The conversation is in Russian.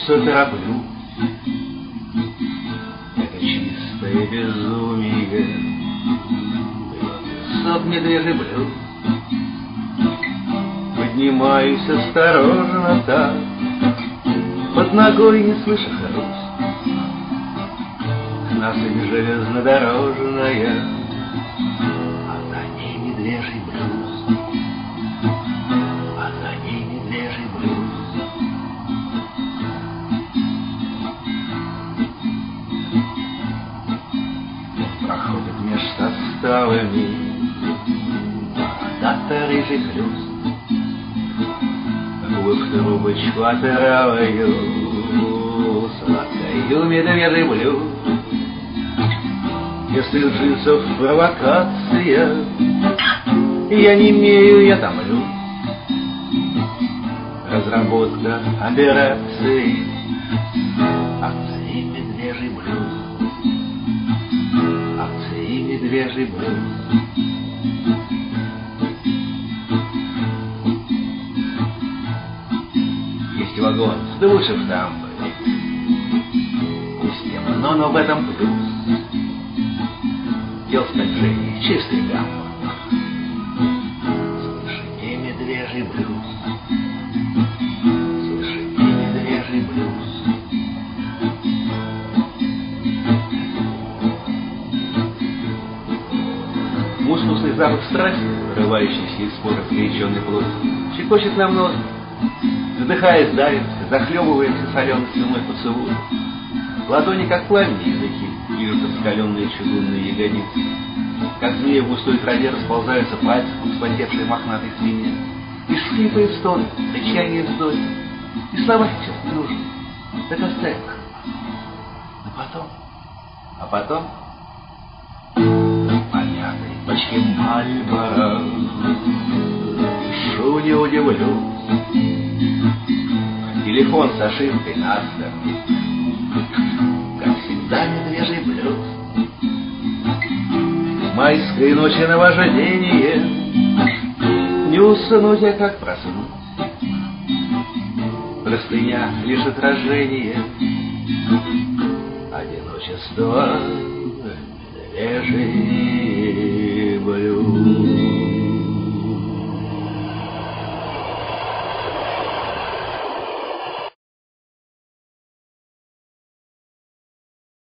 все тороплю. Это чистое безумие, высот медвежий блюз. Поднимаюсь осторожно так, под ногой не слыша хруст. Насыпь железнодорожная, а за ней медвежий блюз. А за ней медвежий блюз. Проходит меж составами бородатый рыжий хлюст. В трубочку отравою сладкою медвежий блюз. Если в джинсов провокация, я не имею, я томлю. Разработка операции, акции медвежий блюз. Акции медвежий блюз. Есть вагон с душем штампы, пусть темно, но в этом плюс. Дел скольжений, чистый гамма. Слышите медвежий блюз. Слышите медвежий блюз. Мускусный запах страсти, вырывающийся из споров горяченной плоти, щекочет нам нос. Задыхаясь, давится, захлебываемся соленой слюной поцелуя. Ладони, как пламени языки, лижут раскаленные чугунные ягодицы. Как змеи в густой траве расползаются пальцы по вспотевшей мохнатой спине. И шипы стоны, рычание вздохи. И слова сейчас не нужны. Это сценка. А потом на помятой пачке Мальборо шу не удивлюсь. Телефон с ошибкой Настер, как всегда медвежий блюз. Майской ночи наваждение, не уснуть, а как проснуть. Простыня лишь отражение одиночества, медвежий блюз.